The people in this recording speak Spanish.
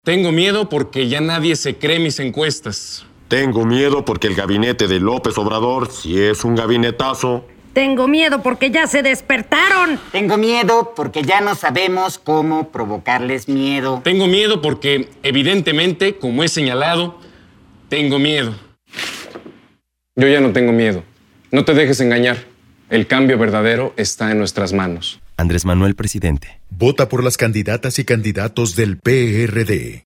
Tengo miedo porque ya nadie se cree mis encuestas. Tengo miedo porque el gabinete de López Obrador sí es un gabinetazo. Tengo miedo porque ya se despertaron. Tengo miedo porque ya no sabemos cómo provocarles miedo. Tengo miedo porque, evidentemente, como he señalado, tengo miedo. Yo ya no tengo miedo. No te dejes engañar. El cambio verdadero está en nuestras manos. Andrés Manuel, presidente. Vota por las candidatas y candidatos del PRD.